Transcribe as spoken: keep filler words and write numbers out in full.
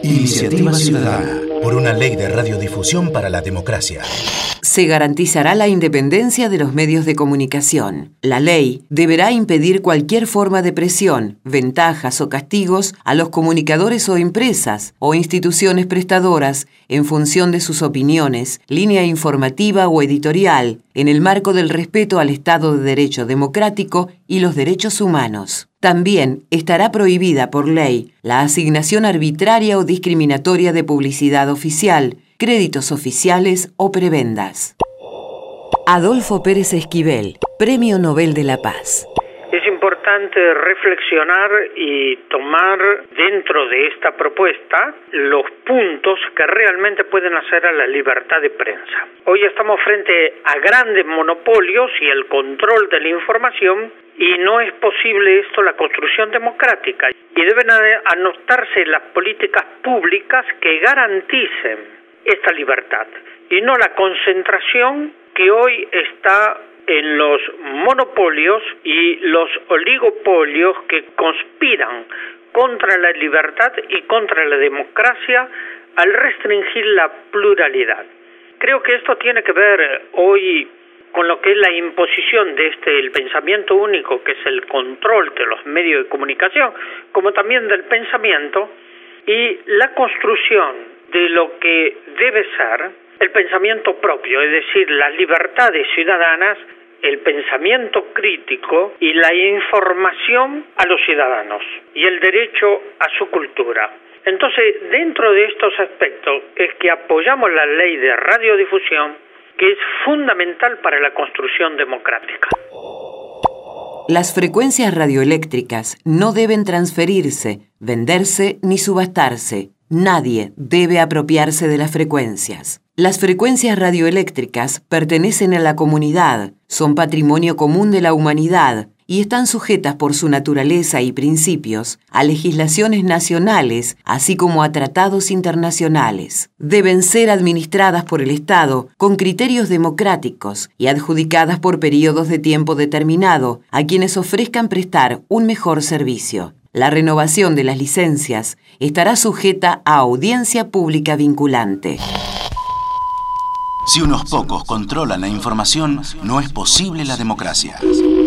Iniciativa Ciudadana por una ley de radiodifusión para la democracia. Se garantizará la independencia de los medios de comunicación. La ley deberá impedir cualquier forma de presión, ventajas o castigos a los comunicadores o empresas o instituciones prestadoras en función de sus opiniones, línea informativa o editorial, en el marco del respeto al Estado de Derecho democrático y los derechos humanos. También estará prohibida por ley la asignación arbitraria o discriminatoria de publicidad oficial, créditos oficiales o prebendas. Adolfo Pérez Esquivel, Premio Nobel de la Paz. Es importante reflexionar y tomar dentro de esta propuesta los puntos que realmente pueden hacer a la libertad de prensa. Hoy estamos frente a grandes monopolios y el control de la información, y no es posible esto la construcción democrática, y deben anotarse las políticas públicas que garanticen esta libertad y no la concentración que hoy está en los monopolios y los oligopolios que conspiran contra la libertad y contra la democracia al restringir la pluralidad. Creo que esto tiene que ver hoy con lo que es la imposición de este el pensamiento único, que es el control de los medios de comunicación, como también del pensamiento, y la construcción de lo que debe ser el pensamiento propio, es decir, las libertades ciudadanas, el pensamiento crítico y la información a los ciudadanos, y el derecho a su cultura. Entonces, dentro de estos aspectos es que apoyamos la ley de radiodifusión, que es fundamental para la construcción democrática. Las frecuencias radioeléctricas no deben transferirse, venderse ni subastarse. Nadie debe apropiarse de las frecuencias. Las frecuencias radioeléctricas pertenecen a la comunidad, son patrimonio común de la humanidad y están sujetas por su naturaleza y principios a legislaciones nacionales, así como a tratados internacionales. Deben ser administradas por el Estado con criterios democráticos y adjudicadas por periodos de tiempo determinado a quienes ofrezcan prestar un mejor servicio. La renovación de las licencias estará sujeta a audiencia pública vinculante. Si unos pocos controlan la información, no es posible la democracia.